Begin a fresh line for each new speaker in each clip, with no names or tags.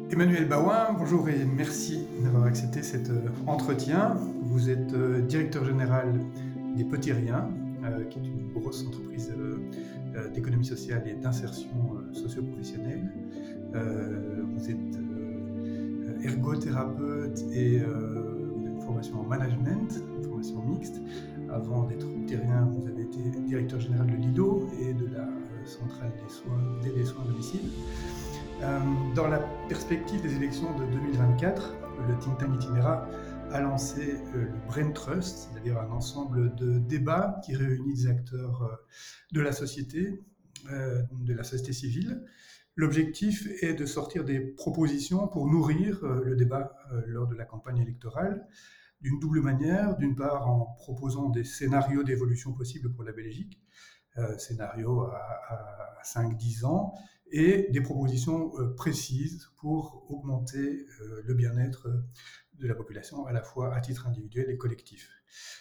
Emmanuel Bawin, bonjour et merci d'avoir accepté cet entretien. Vous êtes directeur général des Petits Riens, qui est une grosse entreprise d'économie sociale et d'insertion socio-professionnelle. Vous êtes ergothérapeute et vous avez une formation en management, une formation mixte. Avant d'être terrien, vous avez été directeur général de l'IDO et de la centrale des soins à domicile. Dans la perspective des élections de 2024, le think tank Itinera a lancé le Brain Trust, c'est-à-dire un ensemble de débats qui réunit des acteurs de la société civile. L'objectif est de sortir des propositions pour nourrir le débat lors de la campagne électorale d'une double manière. D'une part, en proposant des scénarios d'évolution possibles pour la Belgique, scénarios à 5-10 ans, et des propositions précises pour augmenter le bien-être de la population, à la fois à titre individuel et collectif.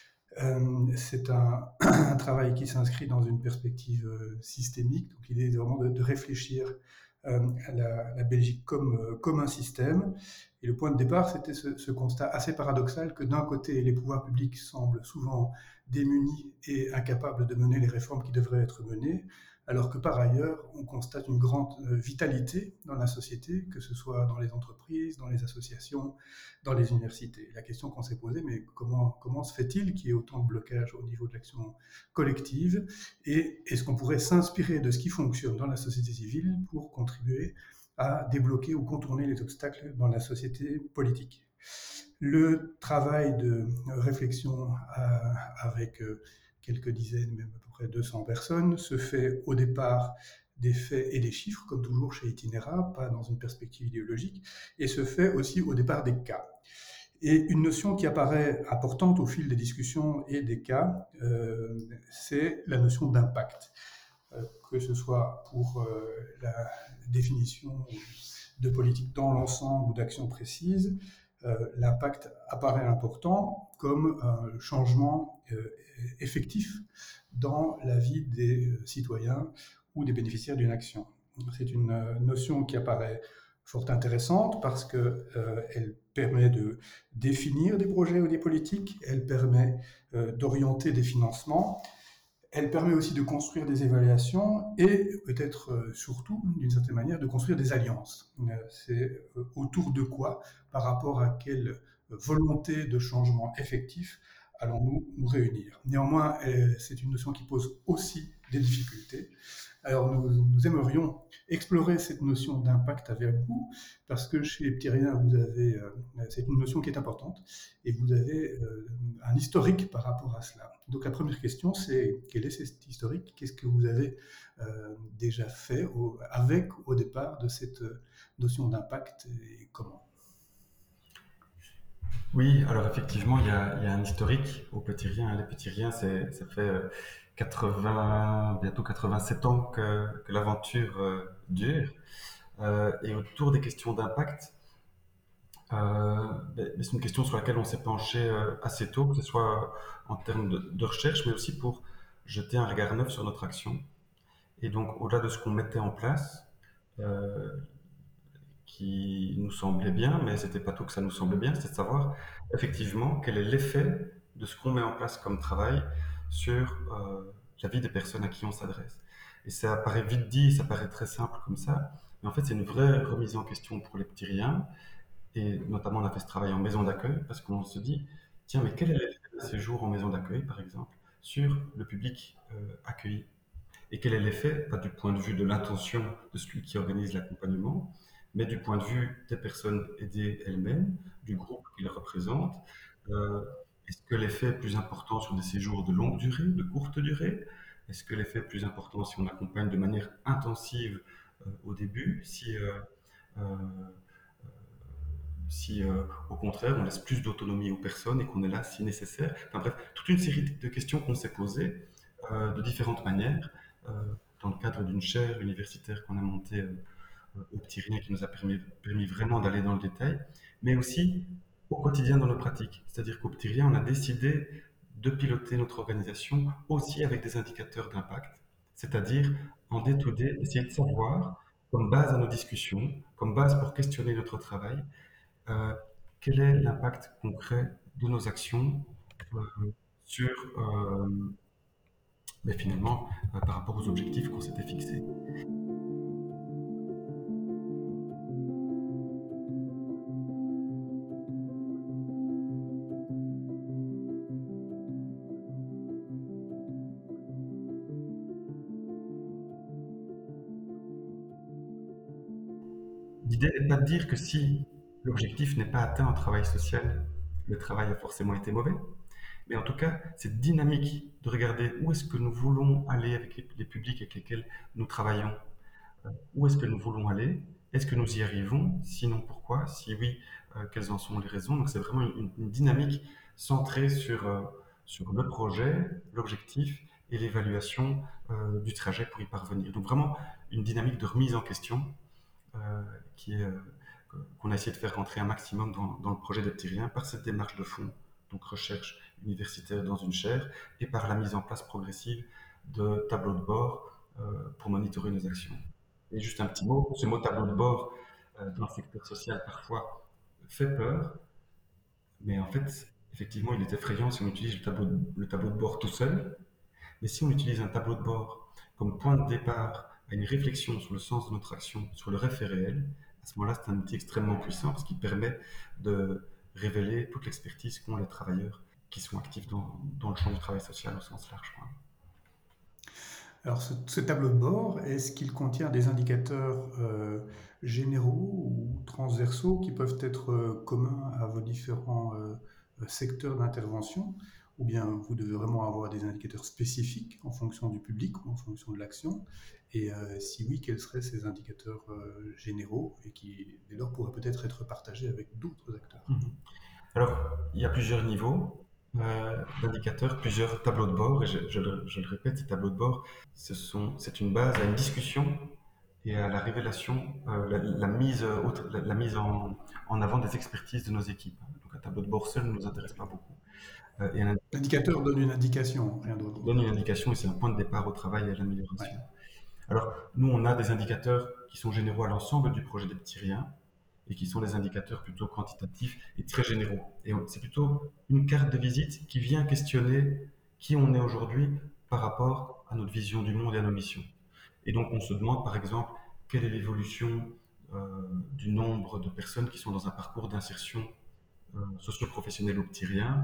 C'est un travail qui s'inscrit dans une perspective systémique. Donc l'idée est vraiment de réfléchir à la Belgique comme un système. Et le point de départ, c'était ce constat assez paradoxal que d'un côté, les pouvoirs publics semblent souvent démunis et incapables de mener les réformes qui devraient être menées, alors que par ailleurs, on constate une grande vitalité dans la société, que ce soit dans les entreprises, dans les associations, dans les universités. La question qu'on s'est posée, mais comment se fait-il qu'il y ait autant de blocages au niveau de l'action collective, et est-ce qu'on pourrait s'inspirer de ce qui fonctionne dans la société civile pour contribuer à débloquer ou contourner les obstacles dans la société politique. Le travail de réflexion avec quelques dizaines, même à peu près 200 personnes, se fait au départ des faits et des chiffres, comme toujours chez Itinera, pas dans une perspective idéologique, et se fait aussi au départ des cas. Et une notion qui apparaît importante au fil des discussions et des cas, c'est la notion d'impact. Que ce soit pour la définition de politique dans l'ensemble ou d'actions précises, l'impact apparaît important comme un changement effectif dans la vie des citoyens ou des bénéficiaires d'une action. C'est une notion qui apparaît fort intéressante parce qu'elle permet de définir des projets ou des politiques, elle permet d'orienter des financements. Elle permet aussi de construire des évaluations et peut-être surtout, d'une certaine manière, de construire des alliances. C'est autour de quoi, par rapport à quelle volonté de changement effectif allons-nous nous réunir. Néanmoins, c'est une notion qui pose aussi des difficultés. Alors nous aimerions explorer cette notion d'impact avec vous, parce que chez les Petits Riens, c'est une notion qui est importante, et vous avez un historique par rapport à cela. Donc la première question, c'est quel est cet historique? Qu'est-ce que vous avez déjà fait au départ de cette notion d'impact, et comment?
Oui, alors effectivement, il y a un historique aux Petits Riens. Les Petits Riens, ça fait 80, bientôt 87 ans que l'aventure dure. Et autour des questions d'impact, c'est une question sur laquelle on s'est penché assez tôt, que ce soit en termes de recherche, mais aussi pour jeter un regard neuf sur notre action. Et donc, au-delà de ce qu'on mettait en place, euh, qui nous semblait bien, mais c'était pas tout que ça nous semblait bien, c'était de savoir effectivement quel est l'effet de ce qu'on met en place comme travail sur la vie des personnes à qui on s'adresse. Et ça paraît vite dit, ça paraît très simple comme ça, mais en fait c'est une vraie remise en question pour les petits riens, et notamment on a fait ce travail en maison d'accueil, parce qu'on se dit, tiens, mais quel est l'effet de ces jours en maison d'accueil, par exemple, sur le public accueilli? Et quel est l'effet, pas du point de vue de l'intention de celui qui organise l'accompagnement, mais du point de vue des personnes aidées elles-mêmes, du groupe qu'ils représentent. Euh, Est-ce que l'effet est plus important sur des séjours de longue durée, de courte durée? Est-ce que l'effet est plus important si on accompagne de manière intensive au début, euh, si au contraire on laisse plus d'autonomie aux personnes et qu'on est là si nécessaire? Enfin bref, toute une série de questions qu'on s'est posées de différentes manières euh, dans le cadre d'une chaire universitaire qu'on a montée au Petit Rien qui nous a permis vraiment d'aller dans le détail, mais aussi au quotidien dans nos pratiques. C'est-à-dire qu'au Petit Rien, on a décidé de piloter notre organisation aussi avec des indicateurs d'impact, c'est-à-dire en day-to-day, essayer de savoir comme base à nos discussions, comme base pour questionner notre travail. Euh, Quel est l'impact concret de nos actions euh, sur, mais finalement, par rapport aux objectifs qu'on s'était fixés. L'idée n'est pas de dire que si l'objectif n'est pas atteint en travail social, le travail a forcément été mauvais, mais en tout cas, cette dynamique de regarder où est-ce que nous voulons aller avec les publics avec lesquels nous travaillons, où est-ce que nous voulons aller, est-ce que nous y arrivons, sinon pourquoi, si oui, quelles en sont les raisons. Donc c'est vraiment une dynamique centrée sur le projet, l'objectif et l'évaluation du trajet pour y parvenir. Donc vraiment une dynamique de remise en question euh, qui est, qu'on a essayé de faire rentrer un maximum dans le projet des petits riens par cette démarche de fond, donc recherche universitaire dans une chaire, et par la mise en place progressive de tableaux de bord pour monitorer nos actions. Et juste un petit mot, ce mot tableau de bord dans le secteur social parfois fait peur, mais en fait, effectivement, il est effrayant si on utilise le tableau de bord tout seul, mais si on utilise un tableau de bord comme point de départ à une réflexion sur le sens de notre action, sur le référé réel, à ce moment-là, c'est un outil extrêmement puissant parce qu'il permet de révéler toute l'expertise qu'ont les travailleurs qui sont actifs dans le champ du travail social au sens large, quoi.
Alors ce tableau de bord, est-ce qu'il contient des indicateurs généraux ou transversaux qui peuvent être communs à vos différents secteurs d'intervention? Ou bien vous devez vraiment avoir des indicateurs spécifiques en fonction du public ou en fonction de l'action? Et si oui, quels seraient ces indicateurs généraux et qui dès lors pourraient peut-être être partagés avec d'autres acteurs?
Mhm. Alors, il y a plusieurs niveaux d'indicateurs, plusieurs tableaux de bord, et je le répète, ces tableaux de bord, c'est une base à une discussion et à la révélation, la mise en avant des expertises de nos équipes. Donc un tableau de bord seul ne nous intéresse pas beaucoup. Et un
L'indicateur donne une indication, rien d'autre.
donne une indication et c'est un point de départ au travail et à
Ouais.
l'amélioration. Alors, nous, on a des indicateurs qui sont généraux à l'ensemble du projet des petits riens et qui sont des indicateurs plutôt quantitatifs et très généraux. Et c'est plutôt une carte de visite qui vient questionner qui on est aujourd'hui par rapport à notre vision du monde et à nos missions. Et donc, on se demande, par exemple, quelle est l'évolution du nombre de personnes qui sont dans un parcours d'insertion socio-professionnelle au petit rien.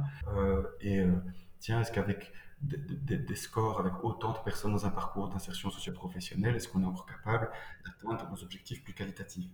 Tiens, est-ce qu'avec des scores avec autant de personnes dans un parcours d'insertion socio-professionnelle, est-ce qu'on est encore capable d'atteindre nos objectifs plus qualitatifs?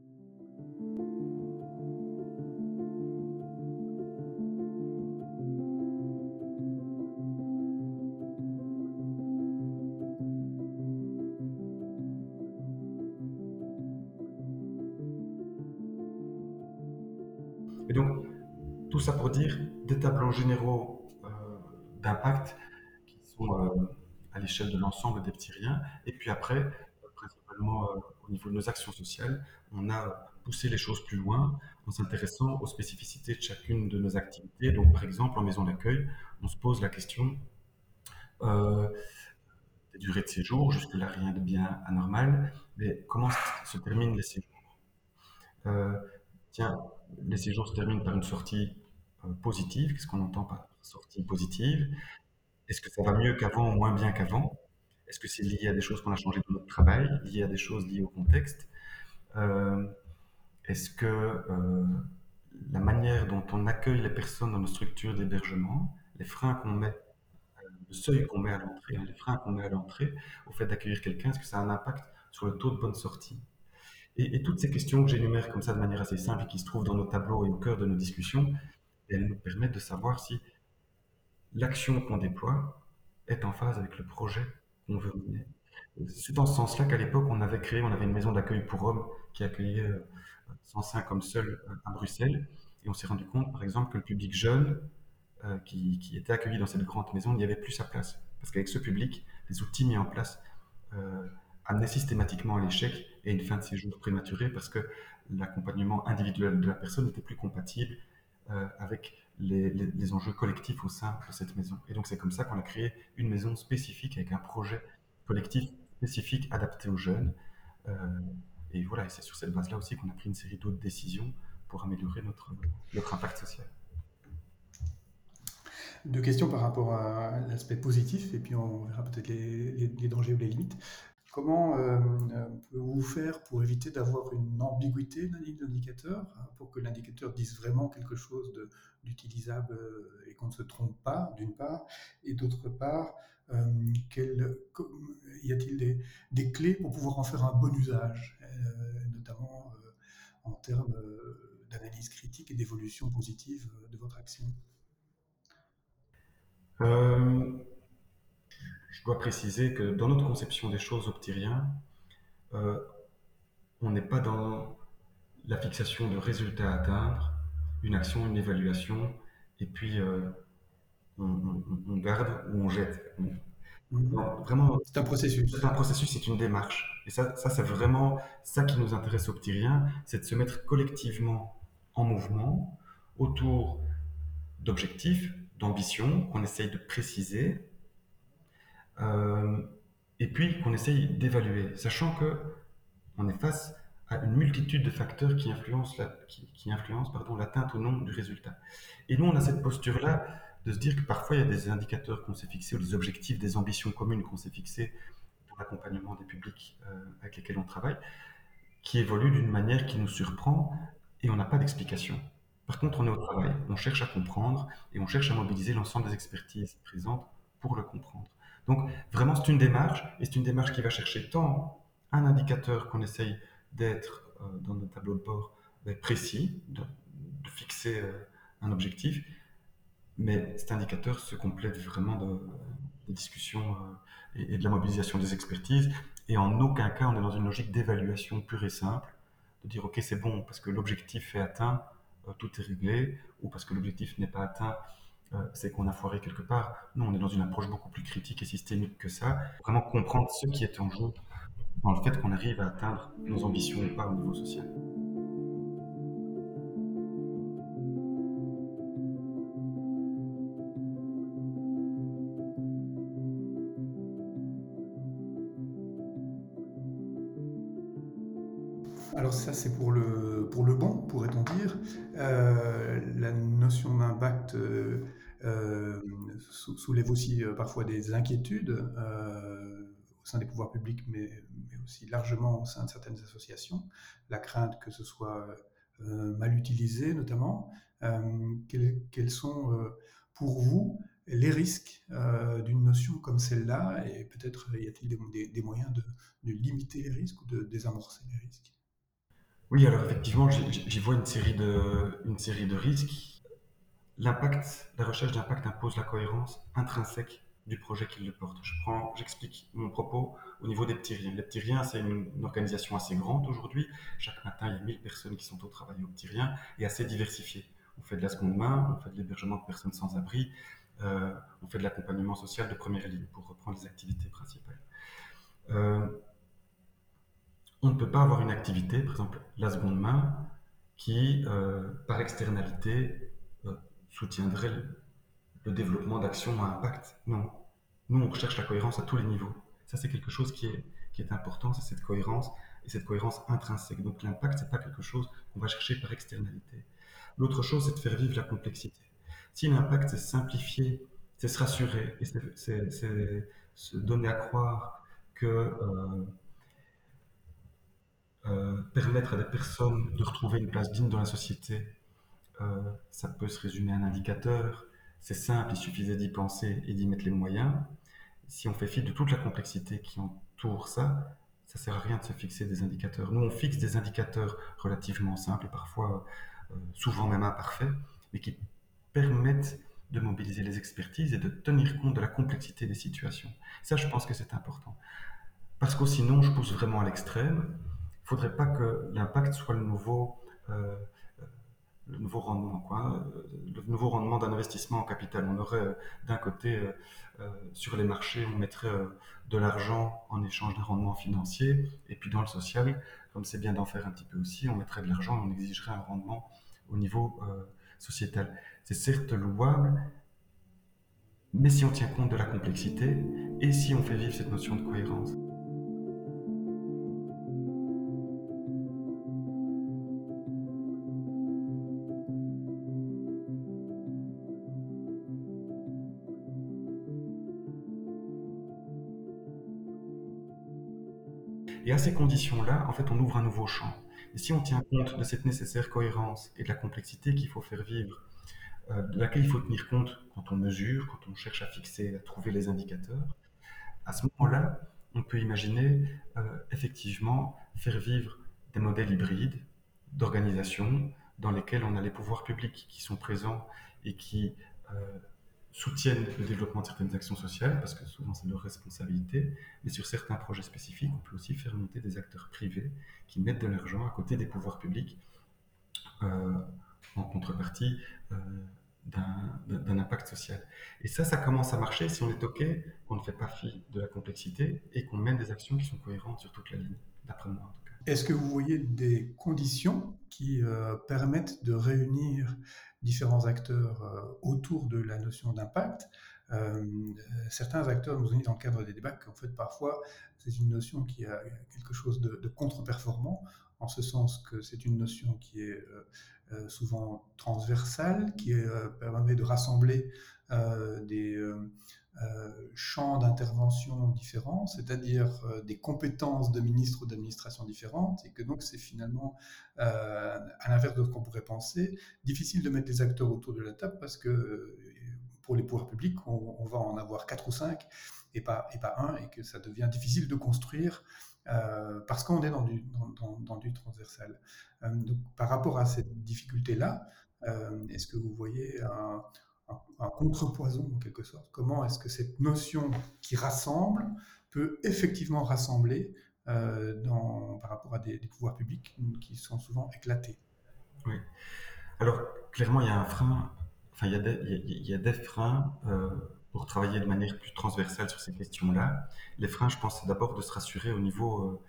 Et donc, tout ça pour dire des tableaux généraux d'impact qui sont à l'échelle de l'ensemble des petits riens. Et puis après, principalement au niveau de nos actions sociales, on a poussé les choses plus loin en s'intéressant aux spécificités de chacune de nos activités. Donc, par exemple, en maison d'accueil, on se pose la question euh, des durées de séjour. Jusque-là, rien de bien anormal. Mais comment se terminent les séjours? Euh, Tiens, les séjours se terminent par une sortie positive. Qu'est-ce qu'on entend par sortie positive? Est-ce que ça va mieux qu'avant ou moins bien qu'avant? Est-ce que c'est lié à des choses qu'on a changées dans notre travail, lié à des choses liées au contexte? Euh, Est-ce que la manière dont on accueille les personnes dans nos structures d'hébergement, les freins qu'on met, le seuil qu'on met à l'entrée, hein, les freins qu'on met à l'entrée au fait d'accueillir quelqu'un, est-ce que ça a un impact sur le taux de bonne sortie? Et toutes ces questions que j'énumère comme ça de manière assez simple et qui se trouvent dans nos tableaux et au cœur de nos discussions, elles nous permettent de savoir si l'action qu'on déploie est en phase avec le projet qu'on veut mener. C'est dans ce sens-là qu'à l'époque, on avait une maison d'accueil pour hommes qui accueillait 105 hommes seuls à Bruxelles. Et on s'est rendu compte, par exemple, que le public jeune qui était accueilli dans cette grande maison n'y avait plus sa place. Parce qu'avec ce public, les outils mis en place euh, amenaient systématiquement à l'échec et une fin de séjour prématurée parce que l'accompagnement individuel de la personne n'était plus compatible avec les enjeux collectifs au sein de cette maison. Et donc c'est comme ça qu'on a créé une maison spécifique avec un projet collectif spécifique adapté aux jeunes Euh, et voilà, et c'est sur cette base-là aussi qu'on a pris une série d'autres décisions pour améliorer notre impact social.
Deux questions par rapport à l'aspect positif, et puis on verra peut-être les dangers ou les limites. Comment pouvez-vous faire pour éviter d'avoir une ambiguïté d'un indicateur, hein, pour que l'indicateur dise vraiment quelque chose d'utilisable et qu'on ne se trompe pas, d'une part, et d'autre part, euh, y a-t-il des clés pour pouvoir en faire un bon usage, notamment en termes d'analyse critique et d'évolution positive de votre action?
Euh, je dois préciser que dans notre conception des choses Optyrien, euh, on n'est pas dans la fixation de résultats à atteindre, une action, une évaluation, et puis on garde ou on jette.
Mhm.
Non, vraiment,
C'est un
c'est un
processus.
processus, c'est une démarche. Et ça c'est vraiment ça qui nous intéresse au Ptyrien, c'est de se mettre collectivement en mouvement autour d'objectifs, d'ambitions qu'on essaye de préciser, euh, et puis qu'on essaye d'évaluer, sachant que on est face à une multitude de facteurs qui influencent pardon, l'atteinte ou non du résultat. Et nous, on a cette posture-là de se dire que parfois, il y a des indicateurs qu'on s'est fixés, ou des objectifs, des ambitions communes qu'on s'est fixés pour l'accompagnement des publics avec lesquels on travaille, qui évoluent d'une manière qui nous surprend et on n'a pas d'explication. Par contre, on est au travail, on cherche à comprendre et on cherche à mobiliser l'ensemble des expertises présentes pour le comprendre. Donc, vraiment, c'est une démarche, et c'est une démarche qui va chercher tant un indicateur qu'on essaye d'être dans notre tableau de bord précis, de fixer un objectif, mais cet indicateur se complète vraiment de discussions et de la mobilisation des expertises. Et en aucun cas, on est dans une logique d'évaluation pure et simple, de dire ok, c'est bon parce que l'objectif est atteint, tout est réglé, ou parce que l'objectif n'est pas atteint, c'est qu'on a foiré quelque part. Non, on est dans une approche beaucoup plus critique et systémique que ça. Vraiment comprendre ce qui est en jeu dans le fait qu'on arrive à atteindre nos ambitions ou pas au niveau social.
Alors ça, c'est pour le bon, pourrait-on dire. La notion d'impact euh, soulève aussi parfois des inquiétudes au sein des pouvoirs publics, mais aussi largement au sein de certaines associations. La crainte que ce soit mal utilisé, notamment. Quels sont pour vous les risques d'une notion comme celle-là, et peut-être y a-t-il des moyens de limiter les risques ou de désamorcer les risques?
Oui, alors effectivement, j'y vois une série de risques. L'impact, la recherche d'impact impose la cohérence intrinsèque du projet qui le porte. J'explique mon propos au niveau des petits riens. Les petits riens, c'est une organisation assez grande aujourd'hui. Chaque matin, il y a 1000 personnes qui sont au travail au petits riens et assez diversifiées. On fait de la seconde main, on fait de l'hébergement de personnes sans abri, on fait de l'accompagnement social de première ligne pour reprendre les activités principales. Euh, on ne peut pas avoir une activité, par exemple la seconde main, qui, par externalité, euh, soutiendrait le développement d'actions à impact. Non. Nous, on recherche la cohérence à tous les niveaux. Ça, c'est quelque chose qui est important, c'est cette cohérence, et cette cohérence intrinsèque. Donc l'impact, c'est pas quelque chose qu'on va chercher par externalité. L'autre chose, c'est de faire vivre la complexité. Si l'impact, c'est simplifier, c'est se rassurer, et c'est se donner à croire que permettre à des personnes de retrouver une place digne dans la société, ça peut se résumer à un indicateur. C'est simple, il suffisait d'y penser et d'y mettre les moyens. Si on fait fi de toute la complexité qui entoure ça, ça sert à rien de se fixer des indicateurs. Nous, on fixe des indicateurs relativement simples et parfois, souvent même imparfaits, mais qui permettent de mobiliser les expertises et de tenir compte de la complexité des situations. Ça, je pense que c'est important. Parce que sinon, je pousse vraiment à l'extrême. Il ne faudrait pas que l'impact soit euh, le nouveau rendement, quoi. Le nouveau rendement d'un investissement en capital. On aurait d'un côté, sur les marchés, on mettrait de l'argent en échange d'un rendement financier, et puis dans le social, comme c'est bien d'en faire un petit peu aussi, on mettrait de l'argent et on exigerait un rendement au niveau sociétal. C'est certes louable, mais si on tient compte de la complexité et si on fait vivre cette notion de cohérence. Et à ces conditions-là, en fait, on ouvre un nouveau champ. Et si on tient compte de cette nécessaire cohérence et de la complexité qu'il faut faire vivre, de laquelle il faut tenir compte quand on mesure, quand on cherche à fixer, à trouver les indicateurs, à ce moment-là, on peut imaginer effectivement faire vivre des modèles hybrides d'organisation dans lesquels on a les pouvoirs publics qui sont présents et qui soutiennent le développement de certaines actions sociales, parce que souvent c'est leur responsabilité, mais sur certains projets spécifiques, on peut aussi faire monter des acteurs privés qui mettent de l'argent à côté des pouvoirs publics euh, en contrepartie euh, d'un impact social. Et ça commence à marcher si on est OK, qu'on ne fait pas fi de la complexité et qu'on mène des actions qui sont cohérentes sur toute la ligne, d'après moi en tout cas.
Est-ce que vous voyez des conditions qui permettent de réunir différents acteurs autour de la notion d'impact? Certains acteurs nous ont dit dans le cadre des débats qu'en fait parfois c'est une notion qui a quelque chose de contre-performant, en ce sens que c'est une notion qui est souvent transversale, qui permet de rassembler des champs d'intervention différents, c'est-à-dire des compétences de ministres ou d'administrations différentes, et que donc c'est finalement, à l'inverse de ce qu'on pourrait penser, difficile de mettre les acteurs autour de la table parce que pour les pouvoirs publics, on va en avoir 4 ou 5 et pas un, et que ça devient difficile de construire parce qu'on est dans du transversal. Donc, par rapport à cette difficulté-là, est-ce que vous voyez un contrepoison en quelque sorte? Comment est-ce que cette notion qui rassemble peut effectivement rassembler par rapport à des pouvoirs publics qui sont souvent éclatés?
Oui. Alors, clairement, il y a un frein, enfin, il y a des freins pour travailler de manière plus transversale sur ces questions-là. Les freins, je pense, c'est d'abord de se rassurer au niveau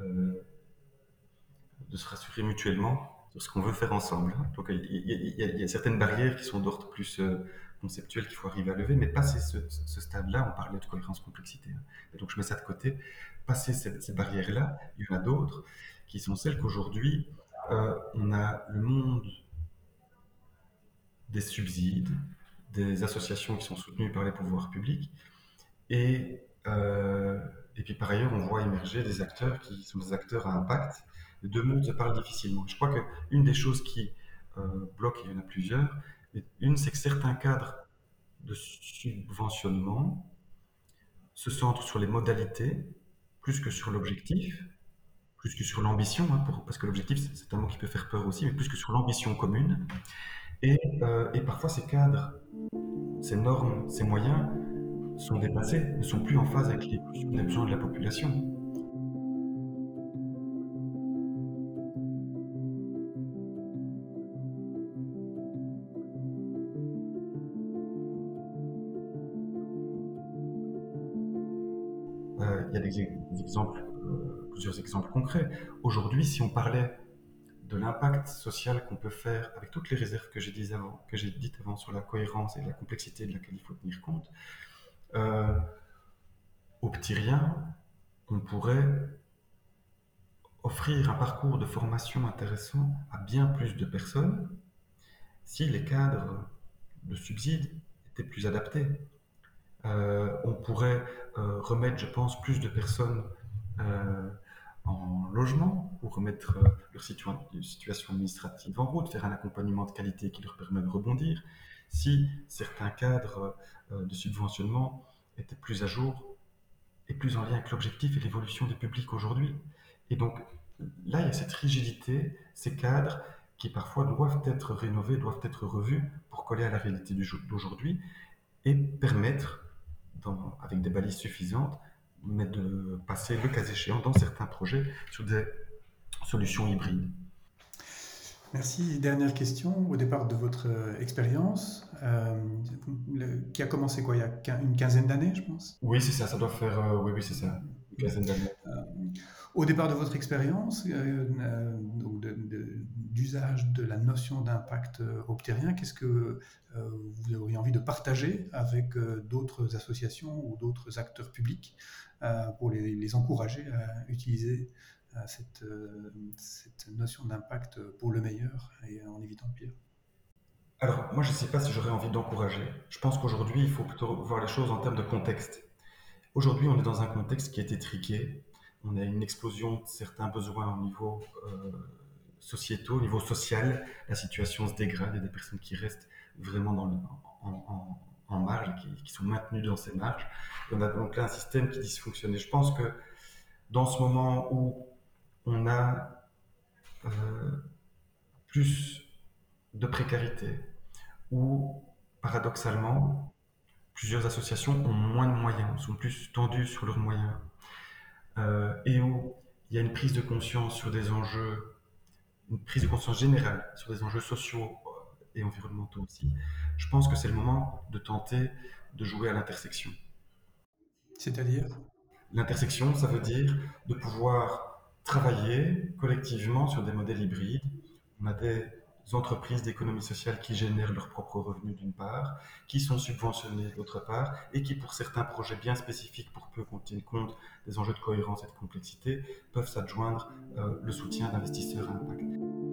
de se rassurer mutuellement sur ce qu'on veut faire ensemble. Donc il y a certaines barrières qui sont d'ordre plus conceptuel qu'il faut arriver à lever, mais passer ce stade-là, on parlait de cohérence-complexité. Et donc je mets ça de côté. Passer ces barrières-là, il y en a d'autres qui sont celles qu'aujourd'hui, on a le monde des subsides, des associations qui sont soutenues par les pouvoirs publics, et, euh, et puis par ailleurs, on voit émerger des acteurs qui sont des acteurs à impact. Les deux mondes se parlent difficilement. Je crois qu'une des choses qui bloque, il y en a plusieurs, mais une, c'est que certains cadres de subventionnement se centrent sur les modalités plus que sur l'objectif, plus que sur l'ambition, hein, parce que l'objectif, c'est un mot qui peut faire peur aussi, mais plus que sur l'ambition commune. Et parfois, ces cadres, ces normes, ces moyens sont dépassés, ne sont plus en phase avec l'évolution des besoins de la population. Il y a des exemples, plusieurs exemples concrets. Aujourd'hui, si on parlait de l'impact social qu'on peut faire avec toutes les réserves que j'ai dites avant sur la cohérence et la complexité de laquelle il faut tenir compte, euh, au petit rien, on pourrait offrir un parcours de formation intéressant à bien plus de personnes si les cadres de subsides étaient plus adaptés. On pourrait remettre, je pense, plus de personnes euh, en logement ou remettre leur situation administrative en route, faire un accompagnement de qualité qui leur permet de rebondir. Si certains cadres de subventionnement étaient plus à jour et plus en lien avec l'objectif et l'évolution du public aujourd'hui. Et donc là, il y a cette rigidité, ces cadres qui parfois doivent être rénovés, doivent être revus pour coller à la réalité d'aujourd'hui et permettre, avec des balises suffisantes, mais de passer le cas échéant dans certains projets sur des solutions hybrides.
Merci. Dernière question. Au départ de votre expérience, qui a commencé quoi, il y a une quinzaine d'années, je pense?
Oui, c'est ça, ça doit faire, oui, oui, c'est ça, une quinzaine d'années.
Euh, Au départ de votre expérience, donc d'usage de la notion d'impact optérien, qu'est-ce que vous auriez envie de partager avec d'autres associations ou d'autres acteurs publics pour les encourager à utiliser cette notion d'impact pour le meilleur et en évitant le pire?
Alors, moi, je ne sais pas si j'aurais envie d'encourager. Je pense qu'aujourd'hui, il faut plutôt voir les choses en termes de contexte. Aujourd'hui, on est dans un contexte qui a été triqué, on a une explosion de certains besoins au niveau sociétaux, au niveau social. La situation se dégrade et des personnes qui restent vraiment en marge, qui sont maintenues dans ces marges. Et on a donc là un système qui dysfonctionne. Et je pense que dans ce moment où on a euh, plus de précarité, où paradoxalement, plusieurs associations ont moins de moyens, sont plus tendues sur leurs moyens, et où il y a une prise de conscience sur des enjeux, une prise de conscience générale sur des enjeux sociaux et environnementaux aussi, je pense que c'est le moment de tenter de jouer à l'intersection.
C'est-à-dire?
L'intersection, ça veut dire de pouvoir travailler collectivement sur des modèles hybrides. On a des entreprises d'économie sociale qui génèrent leurs propres revenus d'une part, qui sont subventionnées d'autre part, et qui pour certains projets bien spécifiques, pour peu qu'on tienne compte des enjeux de cohérence et de complexité, peuvent s'adjoindre le soutien d'investisseurs à impact.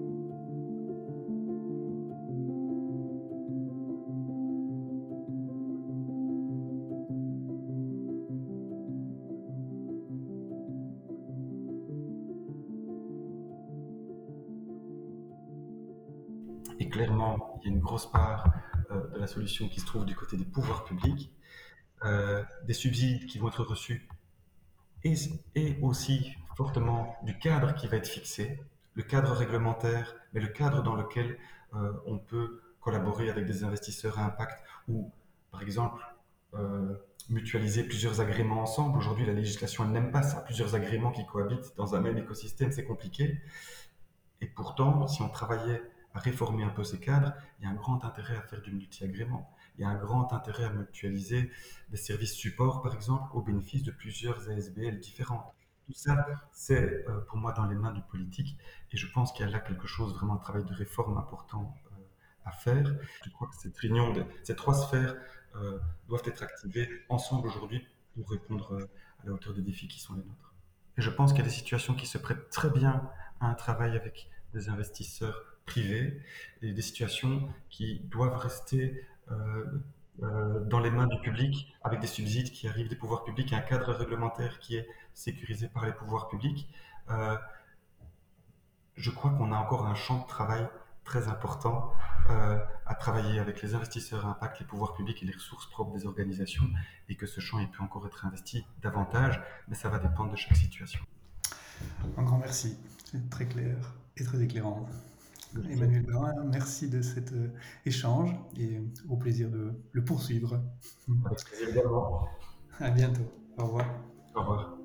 Et clairement, il y a une grosse part de la solution qui se trouve du côté des pouvoirs publics, des subsides qui vont être reçus et, et aussi fortement du cadre qui va être fixé, le cadre réglementaire, mais le cadre dans lequel on peut collaborer avec des investisseurs à impact ou, par exemple, euh, mutualiser plusieurs agréments ensemble. Aujourd'hui, la législation elle n'aime pas ça. Plusieurs agréments qui cohabitent dans un même écosystème, c'est compliqué. Et pourtant, si on travaillait à réformer un peu ces cadres, il y a un grand intérêt à faire du multi-agrément. Il y a un grand intérêt à mutualiser des services support, par exemple, au bénéfice de plusieurs ASBL différentes. Tout ça, c'est pour moi dans les mains du politique. Et je pense qu'il y a là quelque chose, vraiment un travail de réforme important à faire. Je crois que cette réunion, ces trois sphères doivent être activées ensemble aujourd'hui pour répondre à la hauteur des défis qui sont les nôtres. Et je pense qu'il y a des situations qui se prêtent très bien à un travail avec des investisseurs privés et des situations qui doivent rester dans les mains du public avec des subsides qui arrivent des pouvoirs publics et un cadre réglementaire qui est sécurisé par les pouvoirs publics. Euh, je crois qu'on a encore un champ de travail très important à travailler avec les investisseurs à impact, les pouvoirs publics et les ressources propres des organisations et que ce champ il peut encore être investi davantage, mais ça va dépendre de chaque situation.
Un grand merci. C'est très clair et très éclairant.
Merci.
Emmanuel Barin, merci de cet échange et au plaisir de le poursuivre.
Avec plaisir également.
À bientôt. Au revoir.
Au revoir.